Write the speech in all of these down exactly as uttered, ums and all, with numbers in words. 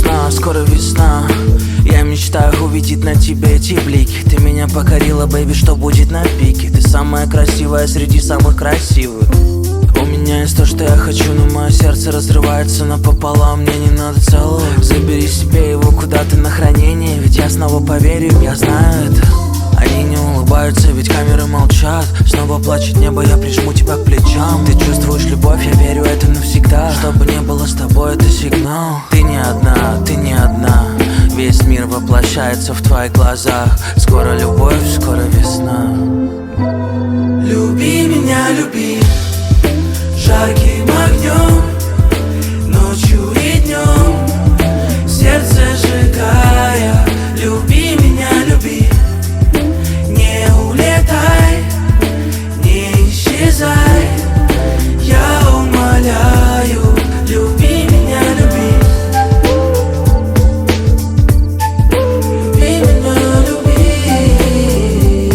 весна, скоро весна. Я мечтаю увидеть на тебе эти блики. Ты меня покорила, бэйби, что будет на пике. Ты самая красивая среди самых красивых. У меня есть то, что я хочу, но мое сердце разрывается напополам. Мне не надо целовать. Забери себе его куда-то на хранение, ведь я снова поверю, я знаю это. Они не улыбаются, ведь камеры молчат. Снова плачет небо, я прижму тебя к плечам. Ты чувствуешь любовь, я верю, это навсегда. Что бы не было с тобой, это сигнал. Ты не одна, ты не одна. Весь мир воплощается в твоих глазах. Скоро любовь, скоро весна. Люби меня, люби жарким огнем, ночью и днем, сердце сжигая. Люби меня, люби, не улетай, не исчезай. Я умоляю, люби меня, люби. Люби меня, люби.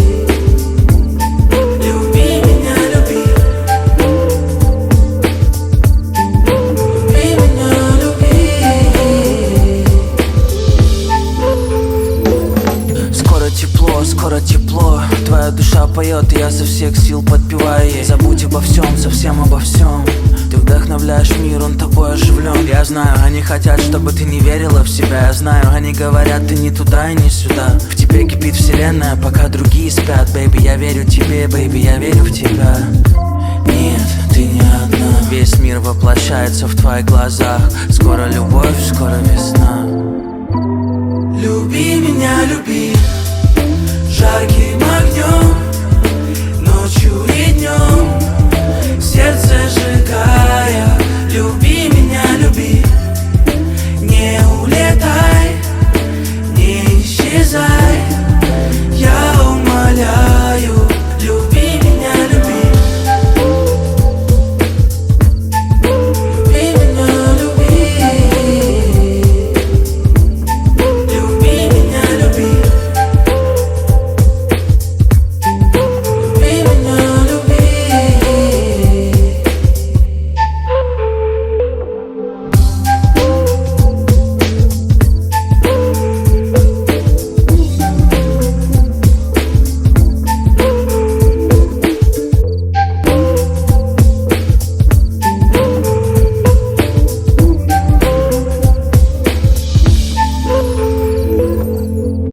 Люби меня, люби. Люби меня, люби. Скоро тепло, скоро тепло. Твоя душа поет, и я со всех сил подпеваю ей. Забудь обо всем, совсем обо всем. Ты вдохновляешь мир, он тобой оживлен. Я знаю, они хотят, чтобы ты не верила в себя. Я знаю, они говорят, ты не туда и не сюда. В тебе кипит вселенная, пока другие спят. Бэйби, я верю тебе, бэйби, я верю в тебя. Нет, ты не одна. Весь мир воплощается в твоих глазах. Скоро любовь, скоро весна. Люби меня, люби жарким